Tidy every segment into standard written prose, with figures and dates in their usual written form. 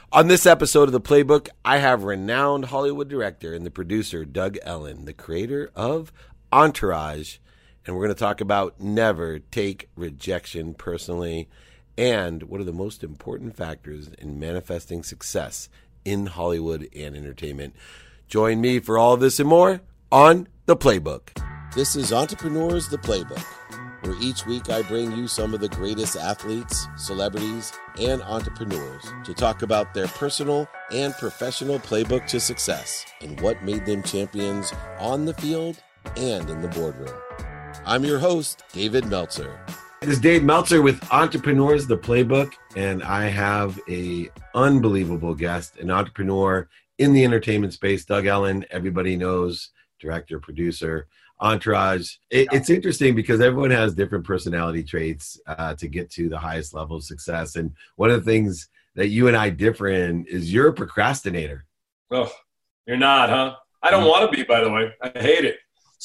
On this episode of The Playbook, I have renowned Hollywood director and the producer Doug Ellin, the creator of Entourage, and we're going to talk about never take rejection personally and what are the most important factors in manifesting success in Hollywood and entertainment. Join me for all of this and more on The Playbook. This is Entrepreneurs The Playbook, where each week I bring you some of the greatest athletes, celebrities, and entrepreneurs to talk about their personal and professional playbook to success and what made them champions on the field and in the boardroom. I'm your host, David Meltzer. It is Dave Meltzer with Entrepreneurs The Playbook, and I have an unbelievable guest, an entrepreneur in the entertainment space, Doug Ellin. Everybody knows, director, producer, Entourage. It's interesting because everyone has different personality traits to get to the highest level of success. And one of the things that you and I differ in is you're a procrastinator. Oh, you're not, huh? I don't want to be, by the way. I hate it.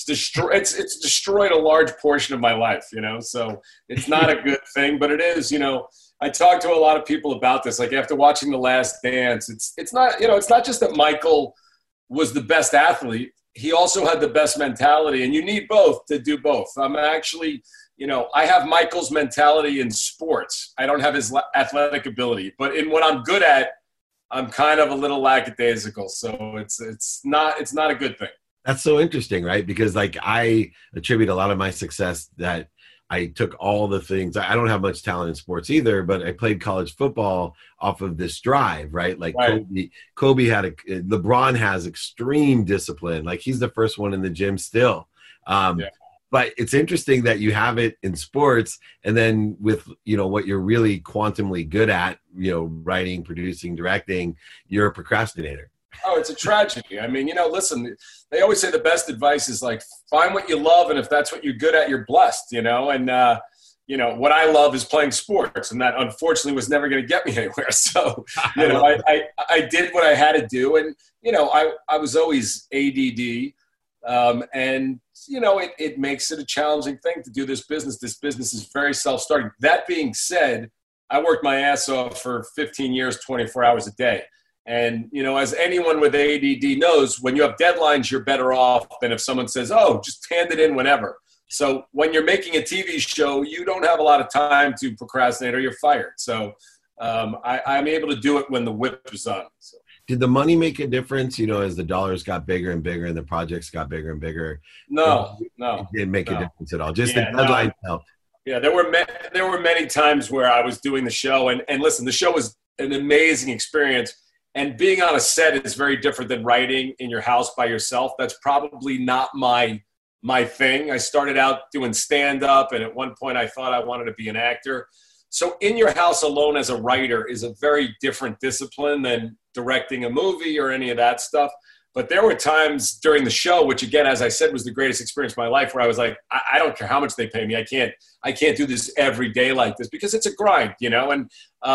It's destroyed a large portion of my life, so it's not a good thing, but it is, I talk to a lot of people about this. Like after watching The Last Dance, it's not, it's not just that Michael was the best athlete. He also had the best mentality, and you need both to do both. I'm actually, I have Michael's mentality in sports. I don't have his athletic ability, but in what I'm good at, I'm kind of a little lackadaisical. So it's not a good thing. That's so interesting, right? Because I attribute a lot of my success that I took all the things. I don't have much talent in sports either, but I played college football off of this drive, right? Right. Kobe LeBron has extreme discipline. He's the first one in the gym still. But it's interesting that you have it in sports, and then with, what you're really quantumly good at, writing, producing, directing, you're a procrastinator. Oh, it's a tragedy. I mean, listen, they always say the best advice is find what you love. And if that's what you're good at, you're blessed, and, what I love is playing sports, and that unfortunately was never going to get me anywhere. So, I did what I had to do. And, I was always ADD. And, it makes it a challenging thing to do this business. This business is very self-starting. That being said, I worked my ass off for 15 years, 24 hours a day. And, as anyone with ADD knows, when you have deadlines, you're better off than if someone says, oh, just hand it in whenever. So when you're making a TV show, you don't have a lot of time to procrastinate or you're fired. So I'm able to do it when the whip is on. So. Did the money make a difference, as the dollars got bigger and bigger and the projects got bigger and bigger? No. It didn't make a difference at all. Just the deadline helped. Yeah, there were many times where I was doing the show. And listen, the show was an amazing experience. And being on a set is very different than writing in your house by yourself. That's probably not my thing. I started out doing stand-up, and at one point I thought I wanted to be an actor. So in your house alone as a writer is a very different discipline than directing a movie or any of that stuff. But there were times during the show, which again, as I said, was the greatest experience of my life, where I was like, I don't care how much they pay me. I can't do this every day like this because it's a grind, and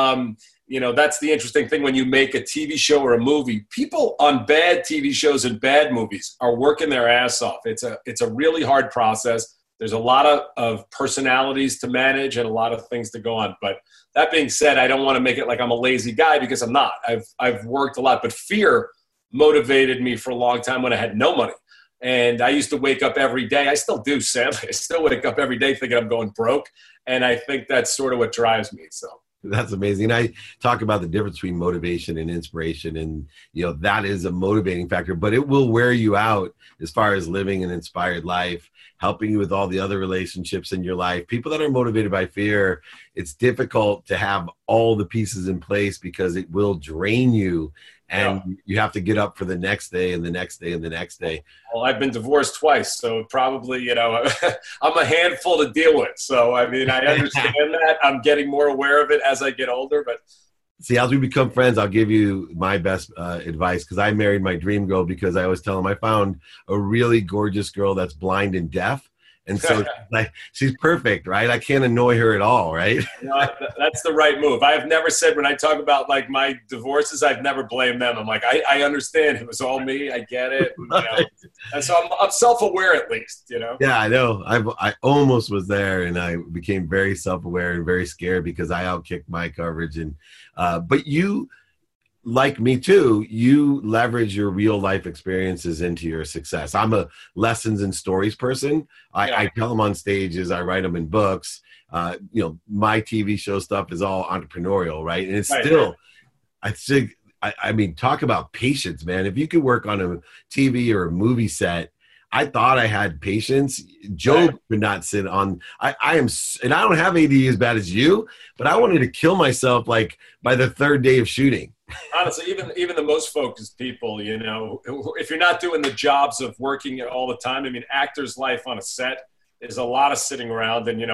that's the interesting thing when you make a TV show or a movie. People on bad TV shows and bad movies are working their ass off. It's a really hard process. There's a lot of personalities to manage and a lot of things to go on. But that being said, I don't want to make it like I'm a lazy guy because I'm not. I've worked a lot, but fear motivated me for a long time when I had no money. And I used to wake up every day. I still do, sadly. I still wake up every day thinking I'm going broke. And I think that's sort of what drives me. So. That's amazing. I talk about the difference between motivation and inspiration, and that is a motivating factor, but it will wear you out as far as living an inspired life, helping you with all the other relationships in your life. People that are motivated by fear, it's difficult to have all the pieces in place because it will drain you, and you have to get up for the next day and the next day and the next day. Well, I've been divorced twice, so probably, I'm a handful to deal with. So, I mean, I understand that. I'm getting more aware of it as I get older, but. See, as we become friends, I'll give you my best advice, because I married my dream girl because I always tell them I found a really gorgeous girl that's blind and deaf. And so she's perfect, right? I can't annoy her at all, right? That's the right move. I have never said, when I talk about my divorces, I've never blamed them. I'm like, I understand. It was all me. I get it. And so I'm self-aware at least, Yeah, I know. I almost was there, and I became very self-aware and very scared because I outkicked my coverage. And but you like me too, you leverage your real life experiences into your success. I'm a lessons and stories person. I tell them on stages, I write them in books. My TV show stuff is all entrepreneurial, right? And it's still, I think, I mean, talk about patience, man. If you could work on a TV or a movie set, I thought I had patience. Job could not sit on. I am, and I don't have AD as bad as you, but I wanted to kill myself like by the third day of shooting. Honestly, even the most focused people, if you're not doing the jobs of working it all the time, I mean, actor's life on a set is a lot of sitting around. And,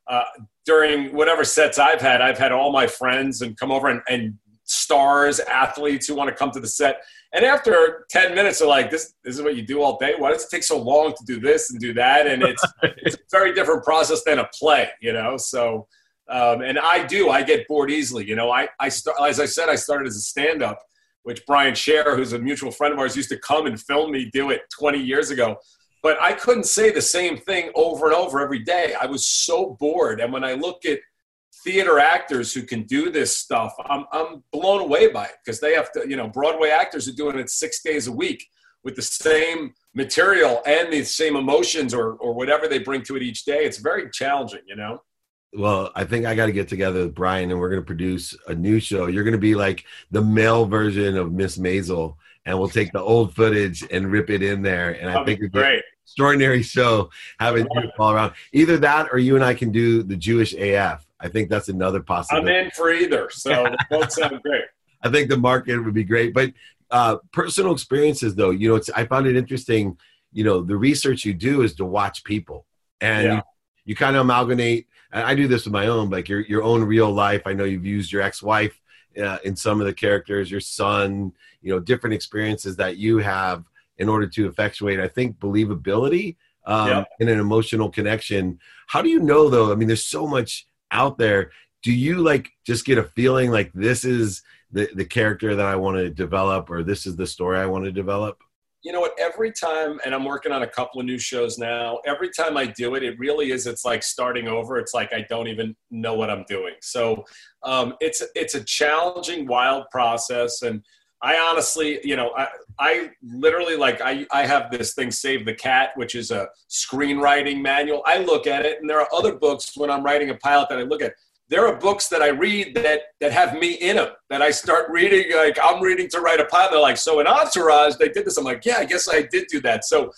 during whatever sets I've had all my friends and come over and stars, athletes who want to come to the set. And after 10 minutes, they're like, this is what you do all day? Why does it take so long to do this and do that? And it's a very different process than a play, So, and I get bored easily. As I said, I started as a stand-up, which Brian Scher, who's a mutual friend of ours, used to come and film me do it 20 years ago. But I couldn't say the same thing over and over every day. I was so bored. And when I look at theater actors who can do this stuff, I'm blown away by it, because they have to, Broadway actors are doing it 6 days a week with the same material and the same emotions or whatever they bring to it each day. It's very challenging, Well, I think I got to get together with Brian, and we're going to produce a new show. You're going to be like the male version of Miss Maisel, and we'll take the old footage and rip it in there. And I think it's great. Extraordinary show having you all around. Either that or you and I can do the Jewish AF. I think that's another possibility. I'm in for either, so both sound great. I think the market would be great. But personal experiences, though, I found it interesting, the research you do is to watch people. And you kind of amalgamate, and I do this with my own, like your own real life. I know you've used your ex-wife in some of the characters, your son, different experiences that you have in order to effectuate, I think, believability and an emotional connection. How do you know, though? I mean, there's so much out there. Do you just get a feeling like this is the character that I want to develop, or this is the story I want to develop? You know what, every time, and I'm working on a couple of new shows now, every time I do it, it really is, it's like starting over. It's like I don't even know what I'm doing. So it's a challenging, wild process. And I honestly, I literally, I have this thing, Save the Cat, which is a screenwriting manual. I look at it, and there are other books when I'm writing a pilot that I look at. There are books that I read that have me in them, that I start reading, like I'm reading to write a pilot. They're like, so in Entourage, they did this. I'm like, yeah, I guess I did do that. So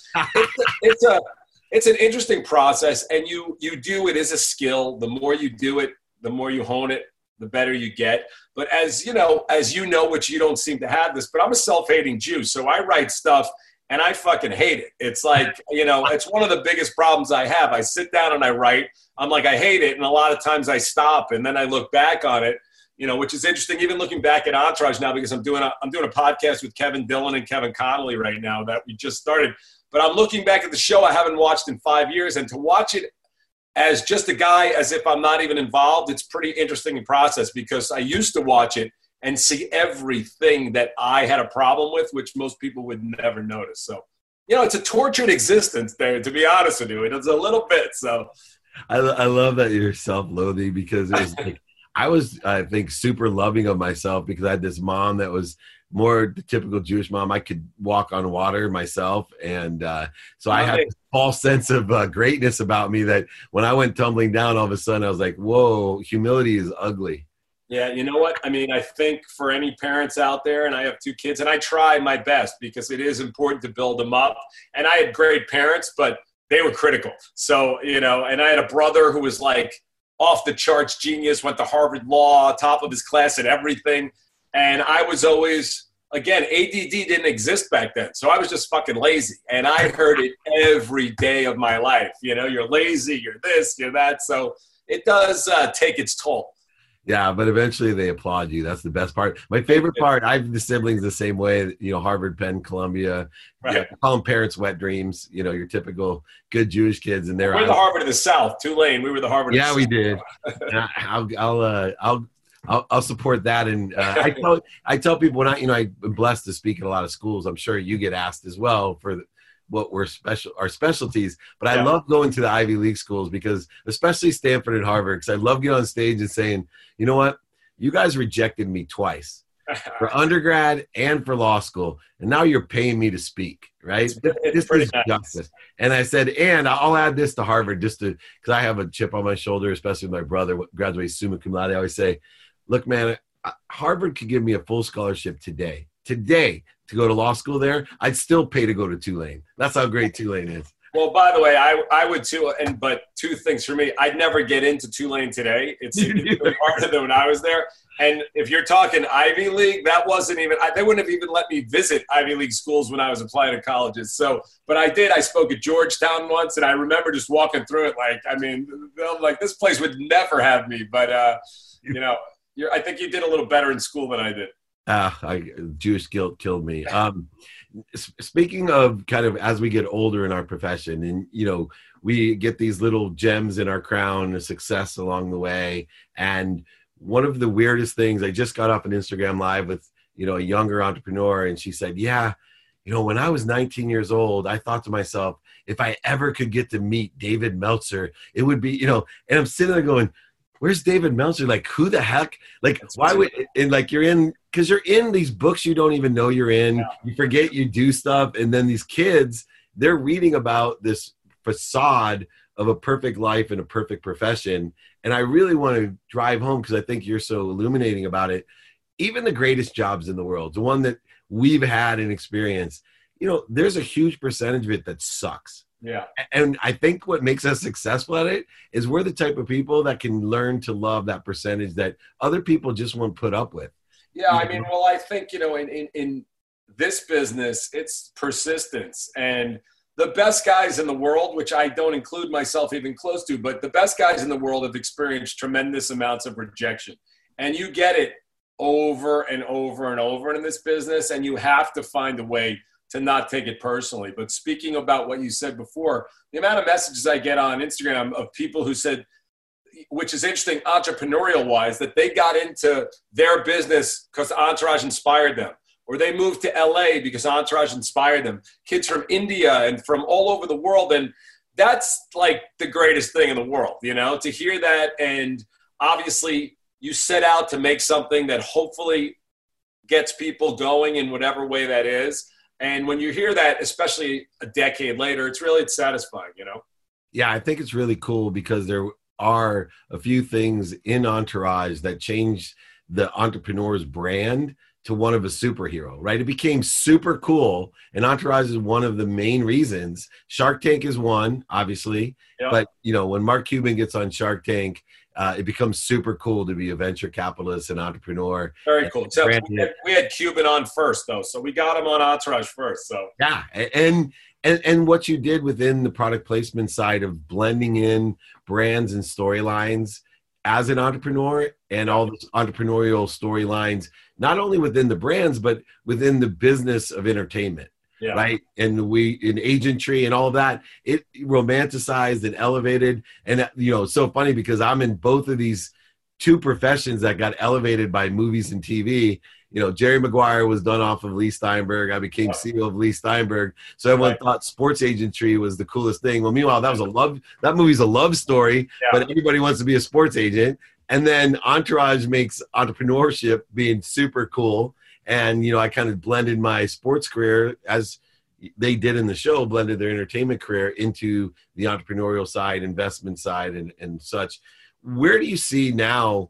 it's an interesting process, and it is a skill. The more you do it, the more you hone it, the better you get. But as you know, which you don't seem to have this, but I'm a self-hating Jew. So I write stuff and I fucking hate it. It's like, it's one of the biggest problems I have. I sit down and I write. I'm like, I hate it. And a lot of times I stop and then I look back on it, which is interesting. Even looking back at Entourage now, because I'm doing a podcast with Kevin Dillon and Kevin Connolly right now that we just started. But I'm looking back at the show I haven't watched in 5 years, and to watch it as just a guy, as if I'm not even involved, it's pretty interesting process, because I used to watch it and see everything that I had a problem with, which most people would never notice. So, it's a tortured existence there, to be honest with you. It's a little bit. So I love that you're self-loathing, because it was I was, I think, super loving of myself, because I had this mom that was more the typical Jewish mom. I could walk on water myself. And so I had this false sense of greatness about me that when I went tumbling down, all of a sudden I was like, whoa, humility is ugly. Yeah, you know what? I mean, I think for any parents out there, and I have 2 kids, and I try my best, because it is important to build them up. And I had great parents, but they were critical. So, and I had a brother who was like off the charts genius, went to Harvard Law, top of his class and everything. And I was always, again, ADD didn't exist back then. So I was just fucking lazy. And I heard it every day of my life. You're lazy, you're this, you're that. So it does take its toll. Yeah, but eventually they applaud you. That's the best part. My favorite part, I have the siblings the same way, Harvard, Penn, Columbia. Right. I call them parents' wet dreams, your typical good Jewish kids. And we're the Harvard of the South, Tulane. We were the Harvard of the South. Yeah, we did. I'll support that. And I tell people when I'm blessed to speak at a lot of schools. I'm sure you get asked as well for what our specialties, but I love going to the Ivy League schools, because especially Stanford and Harvard, because I love getting on stage and saying, you know what, you guys rejected me twice. for undergrad and for law school. And now you're paying me to speak, right? It's This pretty is nice. justice. And I said, and I'll add this to Harvard just to, because I have a chip on my shoulder, especially with my brother graduated summa cum laude. I always say, look, man, Harvard could give me a full scholarship today to go to law school there. I'd still pay to go to Tulane. That's how great Tulane is. Well, by the way, I would too. But two things for me: I'd never get into Tulane today. It's significantly harder than when I was there. And if you're talking Ivy League, that wasn't even. They wouldn't have even let me visit Ivy League schools when I was applying to colleges. So, but I did. I spoke at Georgetown once, and I remember just walking through it. Like, I mean, I'm like, this place would never have me. But I think you did a little better in school than I did. Jewish guilt killed me. Speaking of kind of as we get older in our profession, and we get these little gems in our crown of success along the way. And one of the weirdest things, I just got off an Instagram live with a younger entrepreneur, and she said, yeah, when I was 19 years old, I thought to myself, if I ever could get to meet David Meltzer, it would be, and I'm sitting there going, where's David Meltzer? Like, who the heck? Like, why would, and like, because you're in these books you don't even know you're in. Yeah. You forget you do stuff. And then these kids, they're reading about this facade of a perfect life and a perfect profession. And I really want to drive home, because I think you're so illuminating about it. Even the greatest jobs in the world, the one that we've had and experienced, there's a huge percentage of it that sucks. Yeah. And I think what makes us successful at it is we're the type of people that can learn to love that percentage that other people just won't put up with. Yeah. I mean, well, I think, in this business, it's persistence. And the best guys in the world, which I don't include myself even close to, but the best guys in the world have experienced tremendous amounts of rejection. And you get it over and over and over in this business. And you have to find a way to not take it personally. But speaking about what you said before, the amount of messages I get on Instagram of people who said, which is interesting entrepreneurial wise, that they got into their business because Entourage inspired them, or they moved to LA because Entourage inspired them. Kids from India and from all over the world. And that's like the greatest thing in the world, to hear that. And obviously you set out to make something that hopefully gets people going in whatever way that is. And when you hear that, especially a decade later, it's satisfying, Yeah, I think it's really cool because there are a few things in Entourage that changed the entrepreneur's brand to one of a superhero, right? It became super cool, and Entourage is one of the main reasons. Shark Tank is one, obviously, yeah. But when Mark Cuban gets on Shark Tank, it becomes super cool to be a venture capitalist and entrepreneur. Very cool. So we had Cuban on first, though, so we got him on Entourage first. So yeah, and what you did within the product placement side of blending in brands and storylines as an entrepreneur, and all the entrepreneurial storylines, not only within the brands but within the business of entertainment. Yeah. Right. And in agentry and all of that, it romanticized and elevated. And, so funny because I'm in both of these two professions that got elevated by movies and TV. Jerry Maguire was done off of Lee Steinberg. I became CEO of Lee Steinberg. So everyone thought sports agentry was the coolest thing. Well, meanwhile, that movie's a love story, but everybody wants to be a sports agent. And then Entourage makes entrepreneurship being super cool. And, I kind of blended my sports career, as they did in the show, blended their entertainment career into the entrepreneurial side, investment side, and such. Where do you see now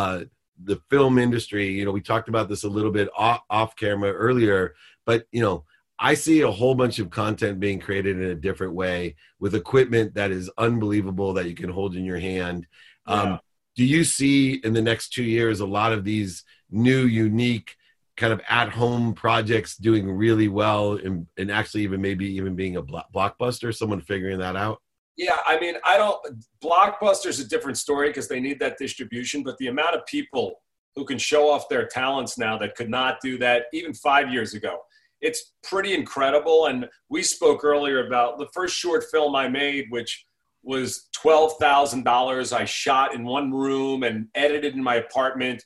the film industry? We talked about this a little bit off camera earlier, but, I see a whole bunch of content being created in a different way with equipment that is unbelievable that you can hold in your hand. Yeah. Do you see in the next 2 years a lot of these new, unique, kind of at-home projects doing really well and actually even being a blockbuster, someone figuring that out? Yeah, I mean, Blockbuster's a different story because they need that distribution, but the amount of people who can show off their talents now that could not do that even 5 years ago, it's pretty incredible. And we spoke earlier about the first short film I made, which was $12,000. I shot in one room and edited in my apartment.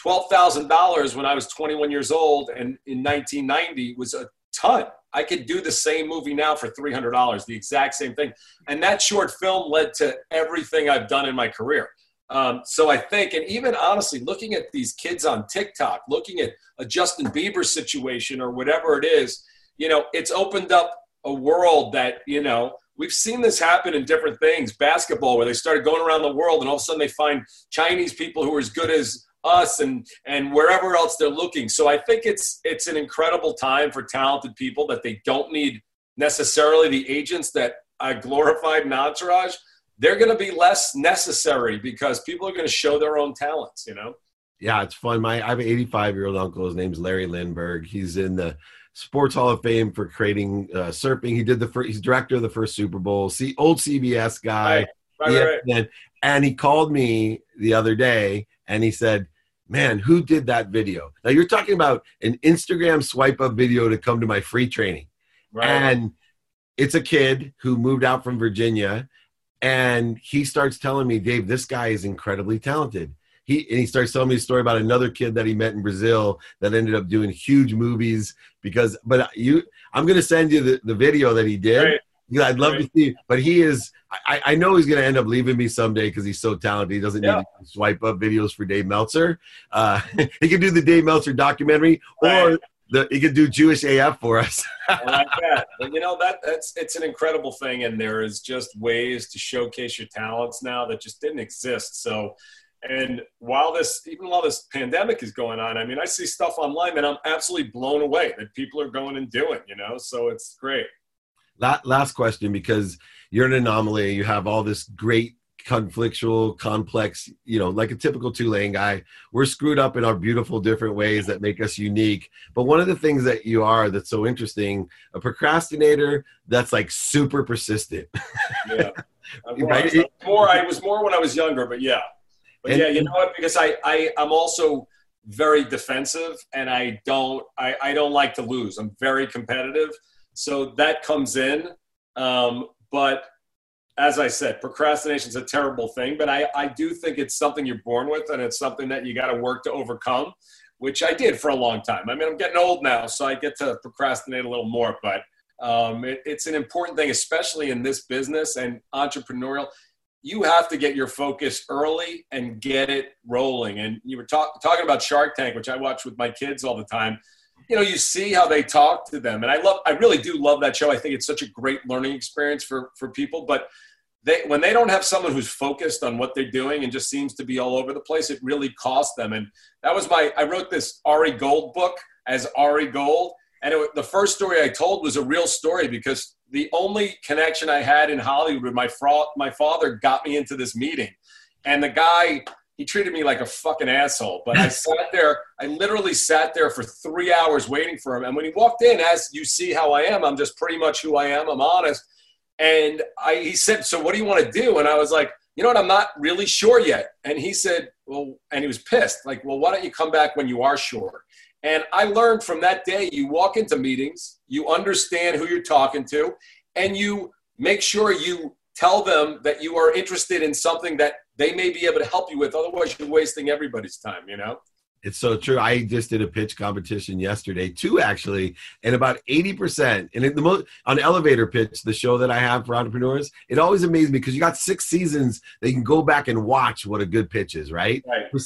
$12,000 when I was 21 years old and in 1990 was a ton. I could do the same movie now for $300, the exact same thing. And that short film led to everything I've done in my career. So I think, and even honestly, looking at these kids on TikTok, looking at a Justin Bieber situation or whatever it is, it's opened up a world that, we've seen this happen in different things. Basketball, where they started going around the world and all of a sudden they find Chinese people who are as good as us and wherever else they're looking. So I think it's an incredible time for talented people that they don't need necessarily the agents that I glorified in Entourage. They're going to be less necessary because people are going to show their own talents, Yeah, it's fun. I have an 85-year-old uncle. His name's Larry Lindbergh. He's in the Sports Hall of Fame for creating surfing. He did he's director of the first Super Bowl. Old CBS guy. Right. And he called me the other day and he said, man, who did that video? Now you're talking about an Instagram swipe up video to come to my free training. Right. And it's a kid who moved out from Virginia. And he starts telling me, Dave, this guy is incredibly talented. He starts telling me a story about another kid that he met in Brazil that ended up doing huge movies I'm going to send you the video that he did. Right. I'd love to see, but I know he's going to end up leaving me someday because he's so talented. He doesn't need to swipe up videos for Dave Meltzer. He could do the Dave Meltzer documentary or he could do Jewish AF for us. I like that. But it's an incredible thing. And there is just ways to showcase your talents now that just didn't exist. So, and while this pandemic is going on, I see stuff online that I'm absolutely blown away that people are going and doing, so it's great. Last question, because you're an anomaly. You have all this great conflictual, complex, like a typical Tulane guy. We're screwed up in our beautiful different ways that make us unique. But one of the things that you are that's so interesting, a procrastinator that's like super persistent. Yeah. I was more when I was younger, but yeah. But yeah, you know what? Because I'm also very defensive and I don't like to lose. I'm very competitive. So that comes in. But as I said, procrastination is a terrible thing, but I do think it's something you're born with and it's something that you got to work to overcome, which I did for a long time. I'm getting old now, so I get to procrastinate a little more, but it's an important thing, especially in this business and entrepreneurial. You have to get your focus early and get it rolling. And you were talking about Shark Tank, which I watch with my kids all the time. You see how they talk to them. And I really do love that show. I think it's such a great learning experience for people. But when they don't have someone who's focused on what they're doing and just seems to be all over the place, it really costs them. And that was I wrote this Ari Gold book as Ari Gold. And the first story I told was a real story because the only connection I had in Hollywood with my father got me into this meeting. And the guy, he treated me like a fucking asshole. But I literally sat there for 3 hours waiting for him. And when he walked in, as you see how I am, I'm just pretty much who I am. I'm honest. And he said, so what do you want to do? And I was like, you know what? I'm not really sure yet. And he said, well, and he was pissed. Like, well, why don't you come back when you are sure? And I learned from that day, you walk into meetings, you understand who you're talking to, and you make sure you tell them that you are interested in something that they may be able to help you with. Otherwise, you're wasting everybody's time, It's so true. I just did a pitch competition yesterday, 2 actually, and about 80%. And on Elevator Pitch, the show that I have for entrepreneurs, it always amazes me because you got 6 seasons that you can go back and watch what a good pitch is, right?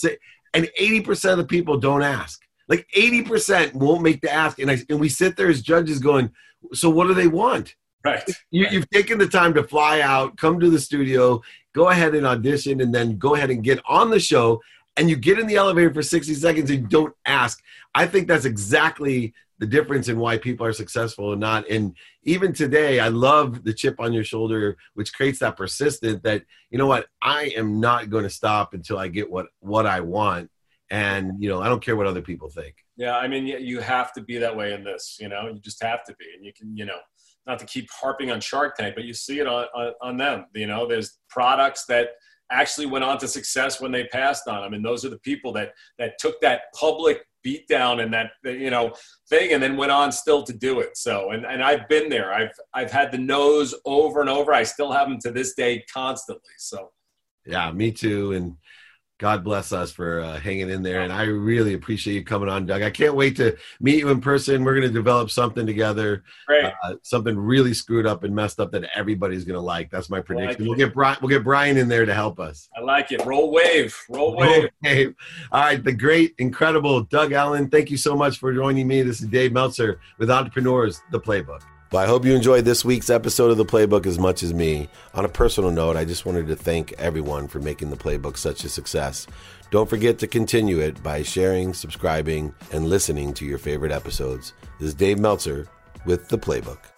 And 80% of the people don't ask. Like 80% won't make the ask. And we sit there as judges going, so what do they want? Right. You've taken the time to fly out, come to the studio, go ahead and audition, and then go ahead and get on the show. And you get in the elevator for 60 seconds and you don't ask. I think that's exactly the difference in why people are successful and not. And even today, I love the chip on your shoulder, which creates that persistent that, you know what, I am not going to stop until I get what I want. And, I don't care what other people think. Yeah. You have to be that way in this, you just have to be. And you can, not to keep harping on Shark Tank, but you see it on them. There's products that actually went on to success when they passed on them. And those are the people that took that public beatdown and that, thing and then went on still to do it. So, and I've been there. I've had the no's over and over. I still have them to this day constantly. So. Yeah, me too. And God bless us for hanging in there. And I really appreciate you coming on, Doug. I can't wait to meet you in person. We're going to develop something together. Great. Something really screwed up and messed up that everybody's going to like. That's my prediction. Like we'll get Brian in there to help us. I like it. Roll wave. Roll wave. All right. The great, incredible Doug Ellin. Thank you so much for joining me. This is Dave Meltzer with Entrepreneurs, The Playbook. Well, I hope you enjoyed this week's episode of The Playbook as much as me. On a personal note, I just wanted to thank everyone for making The Playbook such a success. Don't forget to continue it by sharing, subscribing, and listening to your favorite episodes. This is Dave Meltzer with The Playbook.